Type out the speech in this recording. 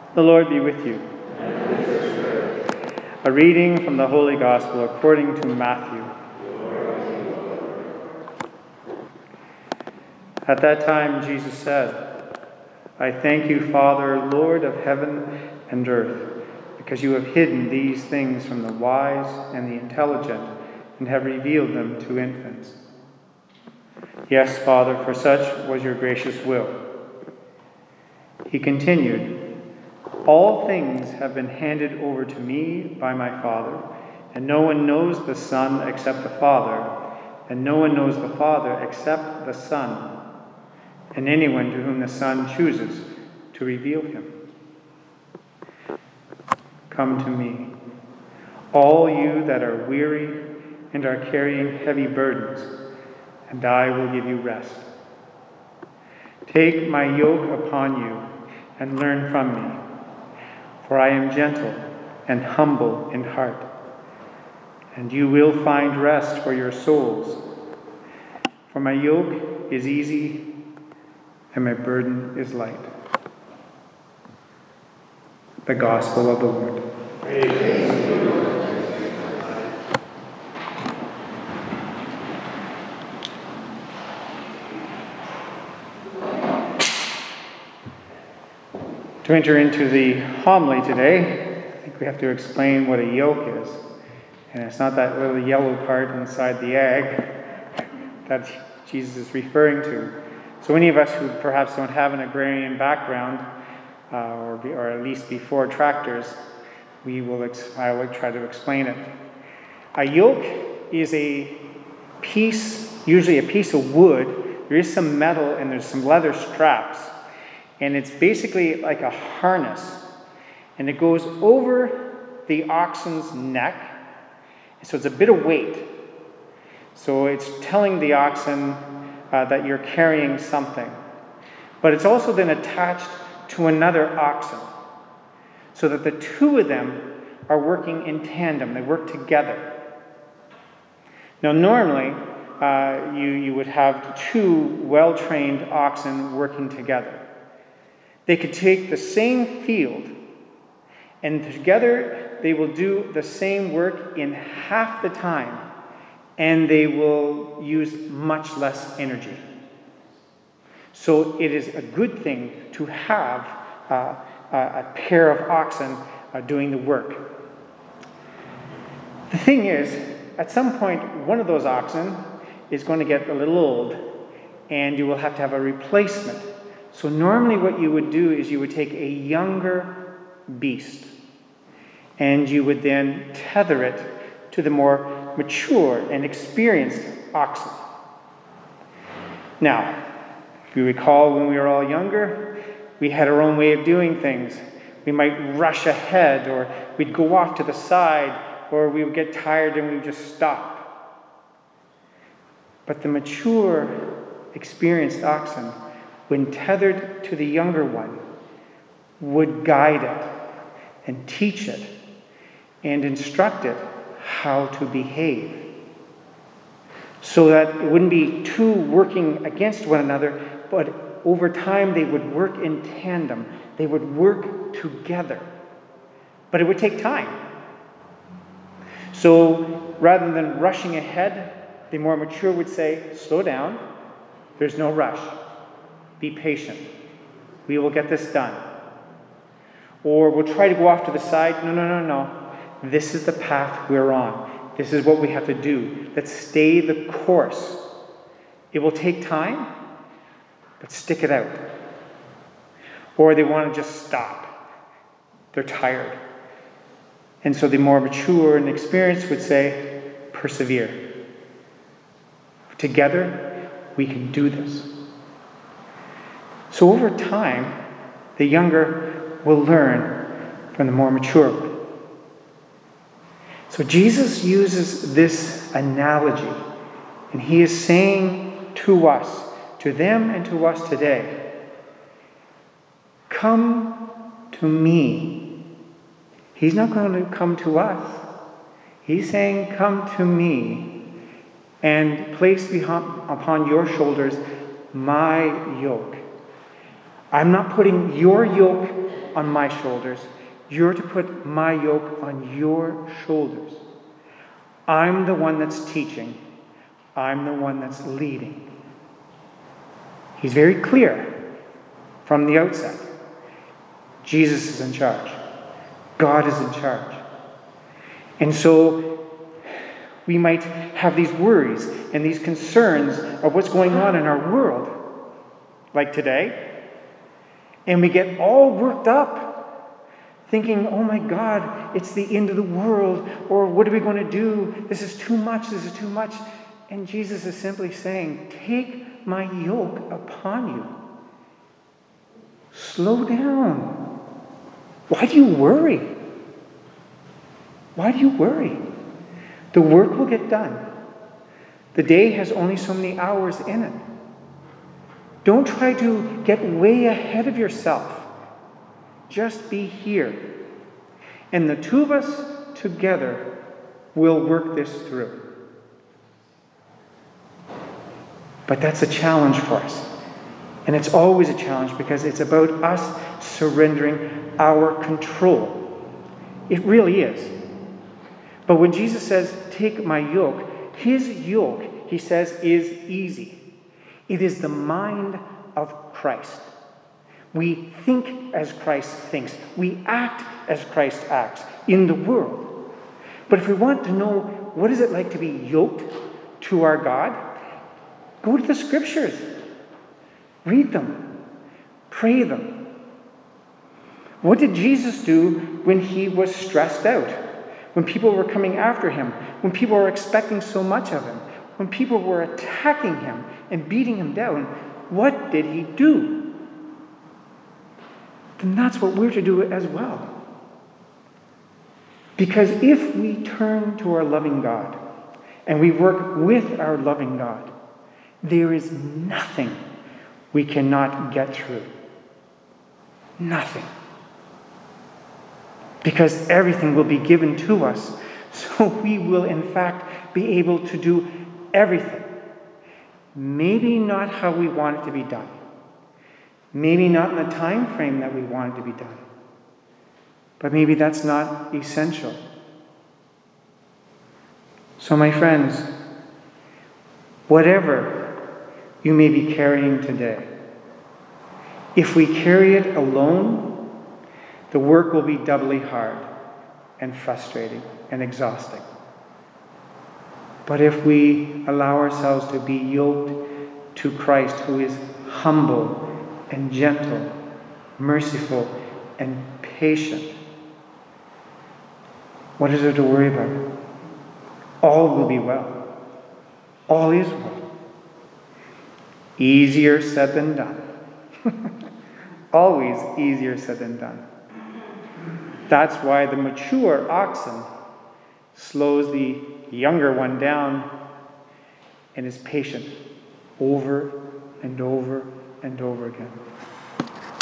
The Lord be with you. A reading from the Holy Gospel according to Matthew. At that time Jesus said, I thank you, Father, Lord of heaven and earth, because you have hidden these things from the wise and the intelligent and have revealed them to infants. Yes, Father, for such was your gracious will. He continued, all things have been handed over to me by my Father, and no one knows the Son except the Father, and no one knows the Father except the Son, and anyone to whom the Son chooses to reveal him. Come to me, all you that are weary and are carrying heavy burdens, and I will give you rest. Take my yoke upon you and learn from me, for I am gentle and humble in heart, and you will find rest for your souls. For my yoke is easy and my burden is light. The Gospel of the Lord. Praise to you, Lord. To enter into the homily today, I think we have to explain what a yolk is. And it's not that little yellow part inside the egg that Jesus is referring to. So any of us who perhaps don't have an agrarian background, or at least before tractors, I will try to explain it. A yoke is a piece, usually a piece of wood. There is some metal and there's some leather straps. And it's basically like a harness. And it goes over the oxen's neck. So it's a bit of weight. So it's telling the oxen that you're carrying something. But it's also then attached to another oxen. So that the two of them are working in tandem. They work together. Now normally, you would have two well-trained oxen working together. They could take the same field, and together they will do the same work in half the time, and they will use much less energy. So it is a good thing to have a pair of oxen doing the work. The thing is, at some point, one of those oxen is going to get a little old, and you will have to have a replacement. So normally what you would do is you would take a younger beast and you would then tether it to the more mature and experienced oxen. Now, if you recall when we were all younger, we had our own way of doing things. We might rush ahead, or we'd go off to the side, or we would get tired and we would just stop. But the mature, experienced oxen, when tethered to the younger one, would guide it and teach it and instruct it how to behave. So that it wouldn't be two working against one another, but over time they would work in tandem. They would work together. But it would take time. So rather than rushing ahead, the more mature would say, slow down, there's no rush. Be patient. We will get this done. Or we'll try to go off to the side. No. This is the path we're on. This is what we have to do. Let's stay the course. It will take time, but stick it out. Or they want to just stop. They're tired. And so the more mature and experienced would say, persevere. Together, we can do this. So over time, the younger will learn from the more mature. So Jesus uses this analogy, and he is saying to us, to them and to us today, come to me. He's not going to come to us. He's saying, come to me and place upon your shoulders my yoke. I'm not putting your yoke on my shoulders. You're to put my yoke on your shoulders. I'm the one that's teaching. I'm the one that's leading. He's very clear from the outset. Jesus is in charge. God is in charge. And so we might have these worries and these concerns of what's going on in our world, like today, and we get all worked up, thinking, oh my God, it's the end of the world, or what are we going to do? This is too much, this is too much. And Jesus is simply saying, take my yoke upon you. Slow down. Why do you worry? Why do you worry? The work will get done. The day has only so many hours in it. Don't try to get way ahead of yourself. Just be here. And the two of us together will work this through. But that's a challenge for us. And it's always a challenge because it's about us surrendering our control. It really is. But when Jesus says, take my yoke, his yoke, he says, is easy. It is the mind of Christ. We think as Christ thinks. We act as Christ acts in the world. But if we want to know what is it like to be yoked to our God, go to the scriptures. Read them. Pray them. What did Jesus do when he was stressed out? When people were coming after him? When people were expecting so much of him? When people were attacking him and beating him down? What did he do? Then that's what we're to do as well. Because if we turn to our loving God and we work with our loving God, there is nothing we cannot get through. Nothing. Because everything will be given to us. So we will, in fact, be able to do everything. Maybe not how we want it to be done. Maybe not in the time frame that we want it to be done. But maybe that's not essential. So my friends, whatever you may be carrying today, if we carry it alone, the work will be doubly hard and frustrating and exhausting. But if we allow ourselves to be yoked to Christ, who is humble and gentle, merciful and patient, what is there to worry about? All will be well. All is well. Easier said than done. Always easier said than done. That's why the mature oxen slows the younger one down and is patient over and over and over again.